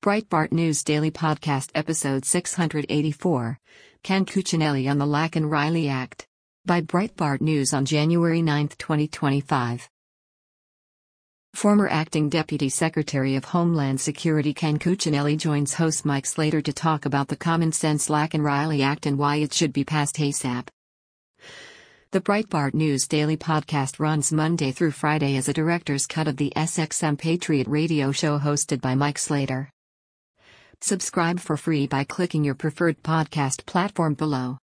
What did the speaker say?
Breitbart News Daily Podcast Episode 684, Ken Cuccinelli on the Laken Riley Act. By Breitbart News on January 9, 2025. Former Acting Deputy Secretary of Homeland Security Ken Cuccinelli joins host Mike Slater to talk about the common sense Laken Riley Act and why it should be passed ASAP. The Breitbart News Daily Podcast runs Monday through Friday as a director's cut of the SXM Patriot radio show hosted by Mike Slater. Subscribe for free by clicking your preferred podcast platform below.